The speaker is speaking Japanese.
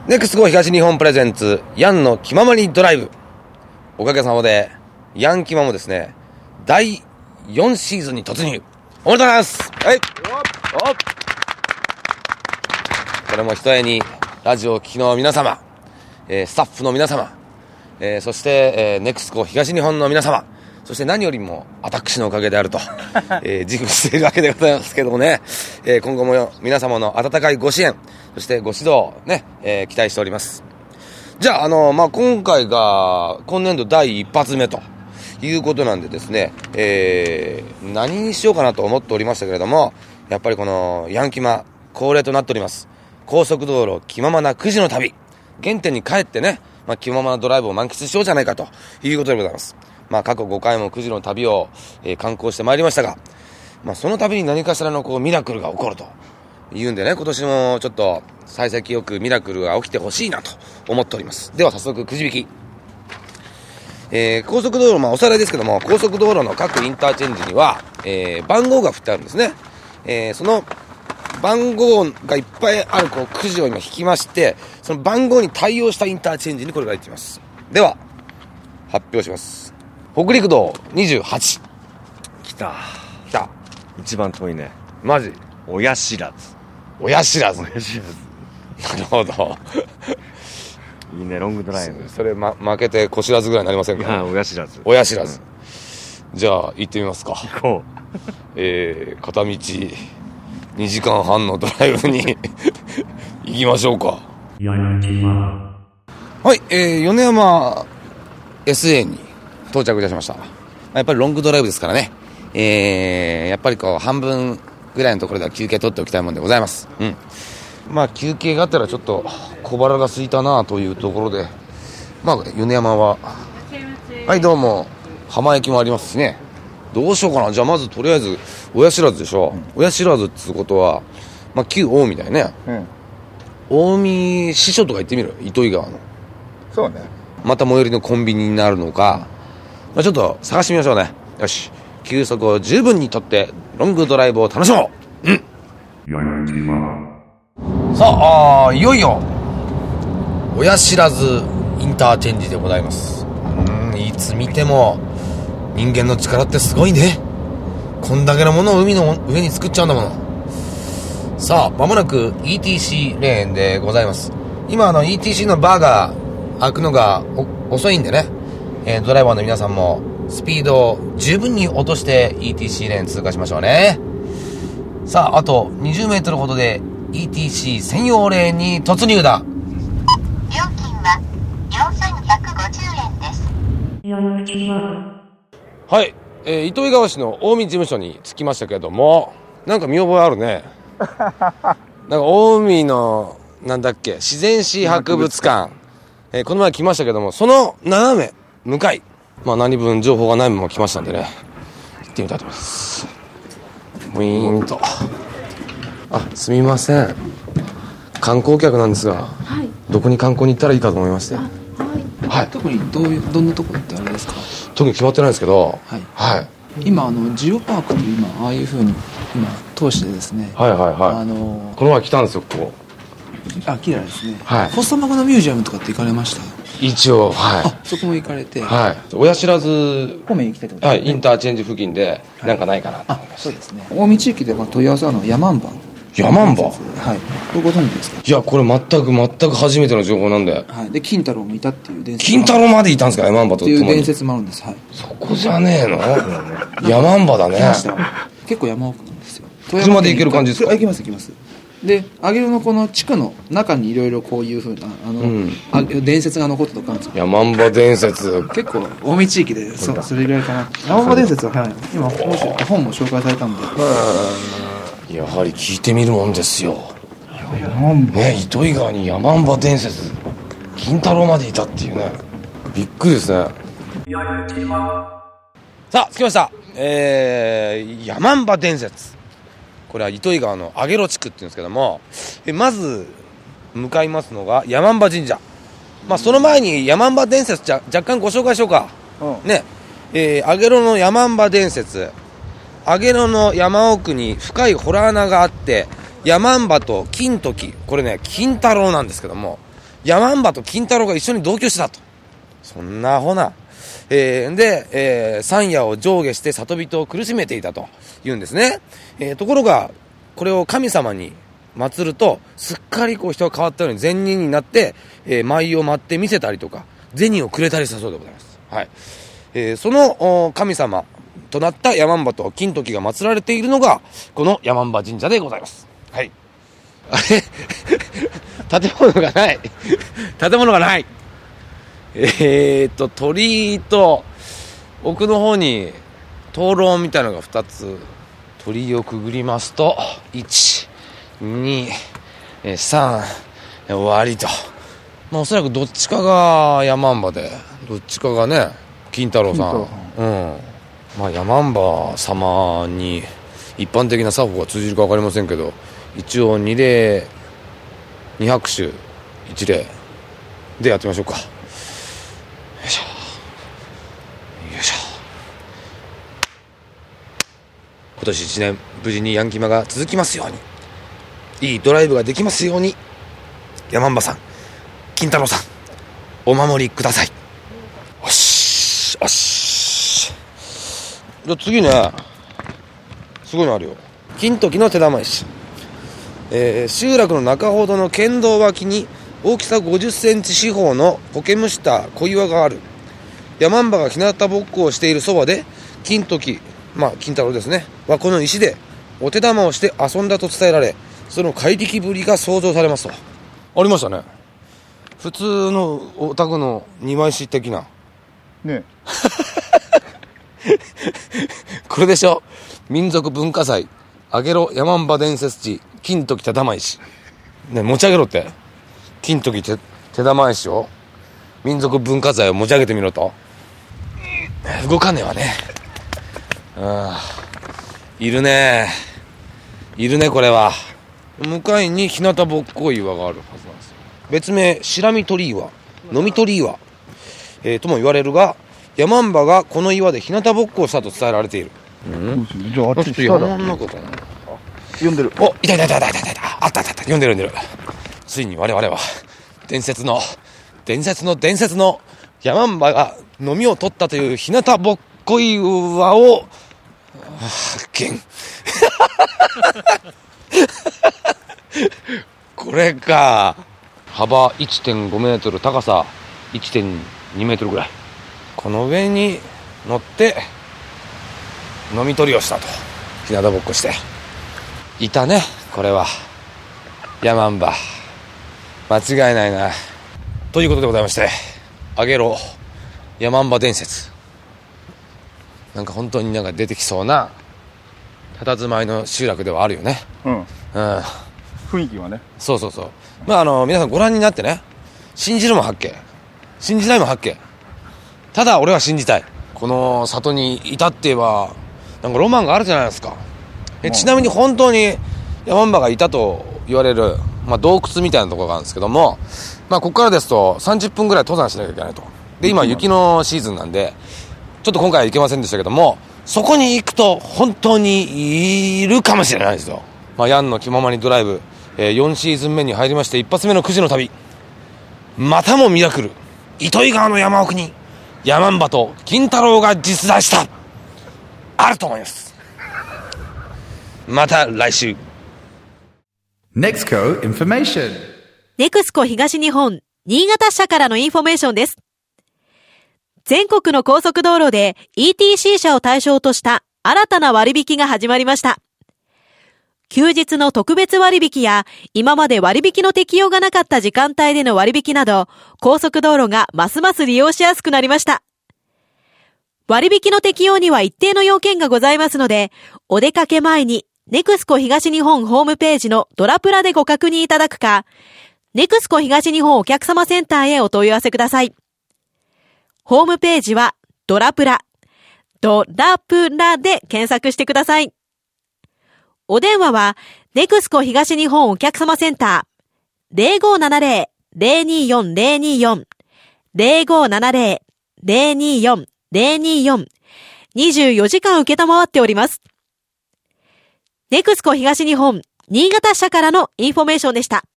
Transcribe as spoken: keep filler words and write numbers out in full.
ネクスコ東日本プレゼンツヤンの気ままにドライブ。おかげさまでヤン気まもですねだいよんシーズンに突入。おめでとうございます。はい、これもひとえにラジオを聴きの皆様、えー、スタッフの皆様、えー、そして、えー、ネクスコ東日本の皆様、そして何よりも私のおかげであると、えー、自負しているわけでございますけどもね、えー、今後も皆様の温かいご支援、そしてご指導ね、えー、期待しております。じゃあ、あの、まあ、今回が今年度第一発目ということなんでですね、えー、何にしようかなと思っておりましたけれども、やっぱりこのヤンキマ恒例となっております高速道路気ままなくじの旅、原点に帰ってね、まあ、気ままなドライブを満喫しようじゃないかということでございます。まあ、過去ごかいもくじの旅を、えー、観光してまいりましたが、まあ、その度に何かしらのこうミラクルが起こるというんでね、今年もちょっと幸先よくミラクルが起きてほしいなと思っております。では早速くじ引き、えー、高速道路、まあ、おさらいですけども、高速道路の各インターチェンジには、えー、番号が振ってあるんですね。えー、その番号がいっぱいあるこうくじを今引きまして、その番号に対応したインターチェンジにこれが入っています。では発表します。北陸道にじゅうはち。 来た来た。 一番遠いね。 マジ親知らず。 親知らず。 親知らず。なるほど。 いいね、ロングドライブ。 そ, それ、ま、負けて小知らずぐらいになりませんか、ね、 いや、親知らず。 親知らず、うん、じゃあ行ってみますか。 行こう。 えー、片道にじかんはんのドライブに行きましょうか。はい、えー、米山 エスエー に到着いたしました。やっぱりロングドライブですからね、えー、やっぱりこう半分ぐらいのところでは休憩取っておきたいもんでございます。うん。まあ休憩があったらちょっと小腹が空いたなというところで、まあ米山は、はいどうも、浜駅もありますしね。どうしようかな。じゃあまずとりあえず親知らずでしょ、うん、親知らずっていうことは、まあ旧近江だよね、うん、近江支所とか行ってみる。糸魚川の。 そうね。 また最寄りのコンビニになるのか、まあ、ちょっと探してみましょうね。よし、休息を十分にとってロングドライブを楽しもう。うん。さあ、あいよいよ親知らずインターチェンジでございます。うん、いつ見ても人間の力ってすごいね。こんだけのものを海の上に作っちゃうんだもの。さあ、間もなく イーティーシー レーンでございます。今あの イーティーシー のバーが開くのが遅いんでね、えー、ドライバーの皆さんもスピードを十分に落として イーティーシー レーン通過しましょうね。さあ、あとにじゅうメートルほどで イーティーシー 専用レーンに突入だ。 料金はよんせんひゃくごじゅうえんです。 はい、えー、糸魚川市の近江事務所に着きましたけども、なんか見覚えあるね。なんか近江のなんだっけ、自然史博物館、えー、この前来ましたけども、その斜め向かい、まあ何分情報がないまま来ましたんでね、行ってみたいと思います。ウィーンと。あ、すみません、観光客なんですが、はい、どこに観光に行ったらいいかと思いまして。はい、 はい、特にどういうどんなところってあれですか？ 特に決まってないんですけど、 はい、 はい、 今あのジオパークという今ああいう風に今通してですね、 はいはいはい、 あのこの前来たんですよここ。 あ、綺麗ですね。 はい。 フォッサマグナミュージアムとかって行かれました？ 一応、はい。 あ、そこも行かれて。 はい。親知らず方面行きたいってことですね。 はい、インターチェンジ付近でなんかないかなと思いました。 はい、あ、そうですね。近江地域では問い合わせはのヤマンバ。 ヤマンバ。 はい。これご存知ですか？ いや、これ全く全く初めての情報なんで。 はい。で、金太郎もいたっていう伝説。 金太郎までいたんですか、ヤマンバと。 っていう伝説もあるんです。はい。 そこじゃねえの？ヤマンバだね。 結構山奥なんですよ。 車で行ける感じですか？ 行きます行きます。で、上げるのこの地区の中にいろいろこういうふうなあの、うん、あ伝説が残ったとかあるんですよ。 ヤマンバ伝説。 結構近江地域でそうそれぐらいかな。ヤマンバ伝説は、はい、今本も紹介されたんで。 やはり聞いてみるもんですよ。ヤマンバね、糸魚川にヤマンバ伝説、金太郎までいたっていうね、びっくりですね。さあ着きました。えー、ヤマンバ伝説、これは糸魚川の上呂地区っていうんですけども、えまず向かいますのがヤマンバ神社。まあその前にヤマンバ伝説じゃ若干ご紹介しようか、うん、ね、えー、上呂のヤマンバ伝説、上呂の山奥に深い洞穴があって、ヤマンバと金時、これね金太郎なんですけども、 山んばと金太郎が一緒に同居してたと。そんなアホな。えー、で、えー、山野を上下して里人を苦しめていたと言うんですね。えー、ところが、これを神様に祀ると、すっかりこう人が変わったように善人になって、えー、舞を舞って見せたりとか、銭をくれたりしたそうでございます。はい。えー、その神様となった山んばと金時が祀られているのが、この山んば神社でございます。はい。あれ建物がない。建物がない。えーっと、鳥居と、奥の方に、灯籠みたいなのがふたつ。鳥居をくぐりますと、いち、に、さん、終わりと。まあ、おそらくどっちかが山んばで、どっちかがね、金太郎さん。うん。まあ、山んば様に、一般的な作法が通じるか分かりませんけど、一応二礼、二拍手、一礼でやってみましょうか。よいしょ。よいしょ。今年一年、無事にヤンキマが続きますように。いいドライブができますように。山んばさん、金太郎さん、お守りください。よし、よし。じゃあ次ね、すごいのあるよ。金時の手玉石。えー、集落の中ほどの県道脇に大きさごじゅっセンチ四方の苔むした小岩がある。山んばが日向ぼっこをしているそばで、金時、まあ金太郎ですね、はこの石でお手玉をして遊んだと伝えられ、その怪力ぶりが想像されますと。ありましたね。普通のお宅の庭石的な。 ねこれでしょ。民族文化祭、あげろ山んば伝説地、金時手玉石。ね、持ち上げろって。金時手、手玉石を、民族文化財を持ち上げてみろと。動かねえわね。うん。いるね。いるね、これは。向かいに日向ぼっこ岩があるはずなんですよ。別名、白身鳥岩、飲み鳥岩、えー、とも言われるが、山んばがこの岩で日向ぼっこをしたと伝えられている。うん。 じゃああっち下だ。 山ん中かな。 読んでる。 お、いたいたいたいたいたいた。あったあったあった。読んでる読んでる。ついに我々は、伝説の、伝説の伝説の山んばが飲みを取ったという日向ぼっこ岩を、発見。これか。幅 いってんごメートル、高さ いってんにメートルぐらい。この上に乗って、飲み取りをしたと。日向ぼっこして。いたね、これは。山んば。間違いないな。ということでございまして、あげろ山んば伝説。なんか本当になんか出てきそうな、佇まいの集落ではあるよね。 うん。 うん。 雰囲気はね。 そうそうそう。まああの、皆さんご覧になってね、信じるも八景。信じないも八景。ただ俺は信じたい。この里にいたって言えば、なんかロマンがあるじゃないですか。えちなみに本当に山んばがいたと言われる、まあ、洞窟みたいなところがあるんですけども、まあ、ここからですとさんじゅっぷんぐらい登山しなきゃいけないと。で今雪のシーズンなんでちょっと今回は行けませんでしたけども、そこに行くと本当にいるかもしれないですよ。まあ、ヤンの気ままにドライブ、えー、よんシーズン目に入りまして、一発目のくじの旅、またもミラクル、糸魚川の山奥に山んばと金太郎が実在した、あると思います。また来週。 Nexco Information。 ネクスコ東日本新潟支社からのインフォメーションです。全国の高速道路で イーティーシー 車を対象とした新たな割引が始まりました。休日の特別割引や今まで割引の適用がなかった時間帯での割引など、高速道路がますます利用しやすくなりました。割引の適用には一定の要件がございますので、お出かけ前にネクスコ東日本ホームページのドラプラでご確認いただくか、ネクスコ東日本お客様センターへお問い合わせください。ホームページはドラプラ、ドラプラで検索してください。お電話はネクスコ東日本お客様センター ゼロごーななゼロ ゼロにーよん ゼロにーよん ゼロごーななゼロ ゼロにーよん ゼロにーよん にじゅうよじかん受けたまわっております。ネクスコ東日本新潟支社からのインフォメーションでした。